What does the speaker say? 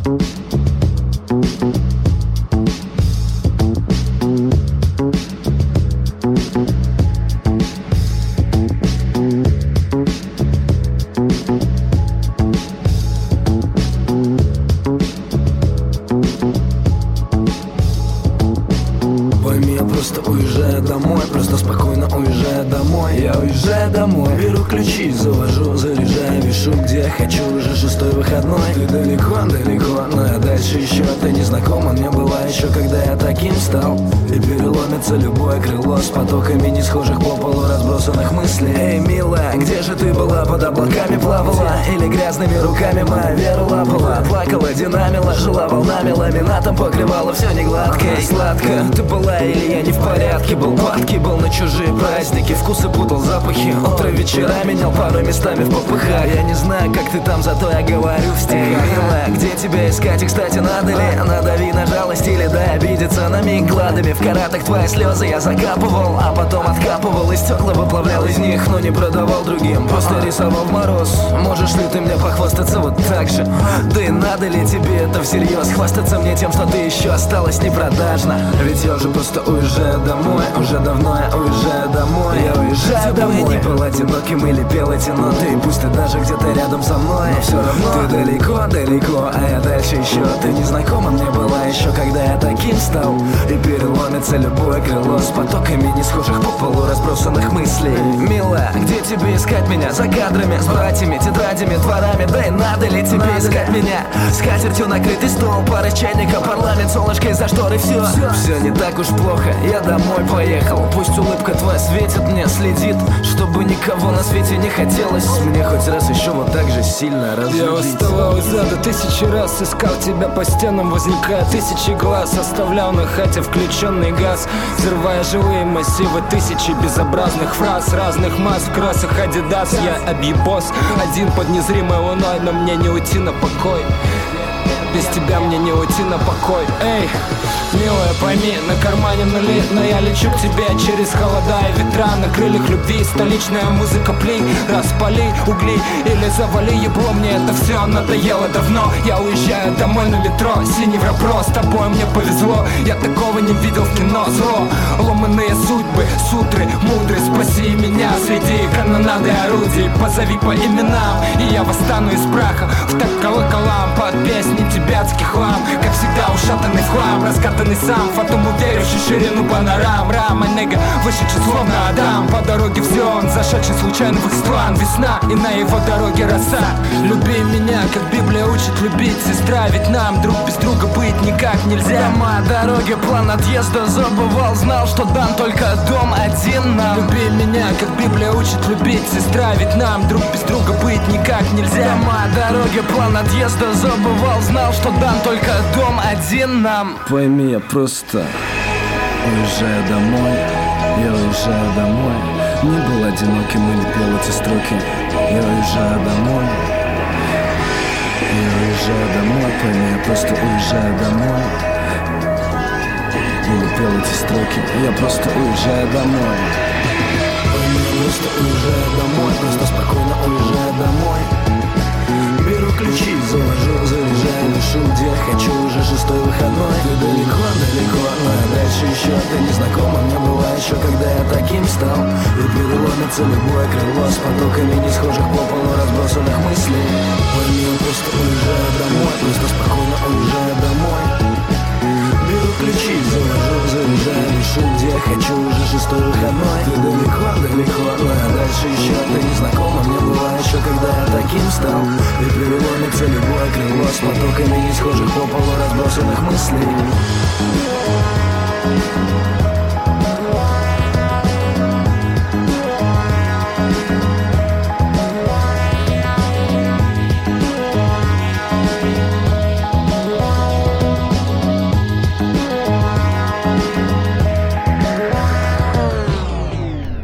Уезжаю домой, просто спокойно уезжаю домой. Я уезжаю домой, беру ключи, завожу, заряжаю, вешу, где хочу, уже шестой выходной. Ты далеко, далеко, но я дальше еще. Ты незнакома мне была еще, когда я таким стал. И переломится любое крыло с потоками не схожих по полу разбросанных мыслей. Эй, милая, где же ты была? Под облаками плавала или грязными руками моя вера лапала? Плакала, динамила, жила волнами, ламинатом покрывала все не гладко и сладко. Ты была или я не в порядке был, падки был на чужие праздники, вкусы путал, запахи. Утро вечера менял пару местами в попыхах. Я не знаю, как ты там, зато я говорю в стихах. Милая, где тебя искать и, кстати, надо ли? Надави на жалость или дай обидеться на миг гладами. В каратах твои слезы я закапывал, а потом откапывал и стекла выплавлял из них, но не продавал другим, просто рисовал в мороз. Можешь ли ты мне похвастаться вот так же? Да и надо ли тебе это всерьез? Хвастаться мне тем, что ты еще осталась непродажна? Ведь я уже просто уезжаю домой, уже давно я уезжаю домой. Я уезжаю домой, не был одиноким или пел эти ноты. И пусть ты даже где-то рядом со мной, но все равно ты далеко, далеко, а я дальше еще. Ты незнакома мне была еще, когда я таким стал. И переломится любое крыло с потоками не схожих по полу разбросанных мыслей. Милая, где тебе искать меня? За кадрами, с братьями, тетрадями, дворами. Да и надо ли тебе искать меня? С катертью накрытый стол, пара чайников, парламент, солнышко из-за шторы. Все не так уж плохо, я домой поехал. Пусть улыбка твоя светит мне, следит, чтобы никого на свете не хотелось мне хоть раз еще вот так же сильно разлюбить. Я уставал из ада тысячи раз, искал тебя по стенам, возникая тысячи глаз. Оставлял на хате включенный газ, взрывая живые массивы тысячи безобразных фраз, разных масс в красах Адидас. Я объебос, один под незримой луной, но мне не уйти на покой. Без тебя мне не уйти на покой. Эй, милая, пойми, на кармане нули, но я лечу к тебе через холода и ветра. На крыльях любви столичная музыка плей. Распали угли или завали ебло, мне это все надоело давно. Я уезжаю домой на метро, синий вопрос, с тобой мне повезло. Я такого не видел в кино, зло, ломаные судьбы, сутры, мудрый, спаси меня среди канонады орудий. Позови по именам, и я восстану из праха. В так колоколам под песни тибетский хлам. Как всегда ушатанный в хлам, раскатанный сам, фатуму верующий ширину панорам. Рама, нега, вышедший словно Адам. По дороге в Зион, зашедший случайно в Икстлан. Весна, и на его дороге роса. Люби меня, как Библия учит любить, сестра. Ведь нам друг без друга быть никак нельзя. Дома, дороги, план отъезда забывал, знал, что дан только дом один нам. Люби меня, как Библия учит любить, сестра. Ведь нам друг без друга быть никак нельзя. Дома, дороги, план отъезда забывал, знал, что дан только дом один нам. Пойми, я просто уезжаю домой. Я уезжаю домой. Не был одиноким или пел эти строки. Я уезжаю домой. Я уезжаю домой, пойми, я просто уезжаю домой. Или пел эти строки. Я просто уезжаю домой. Пойми, я просто уезжаю домой. Просто спокойно уезжаю домой. Беру ключи, завожу, заряжаю, вешу, где хочу, уже шестой выходной. Ты далеко, далеко, но я дальше еще. Ты незнакома мне была еще, когда я таким стал. И переломится любое крыло с потоками не схожих по полу разбросанных мыслей. Пойми, я просто уезжаю домой, просто спокойно уезжаю домой. Беру ключи, завожу, заряжаю, вешу, где хочу, уже шестой выходной. Ты далеко, далеко, но я дальше еще. Ты незнакома мне была еще, когда я таким стал. И переломится любое крыло с потоками не схожих по полу разбросанных мыслей.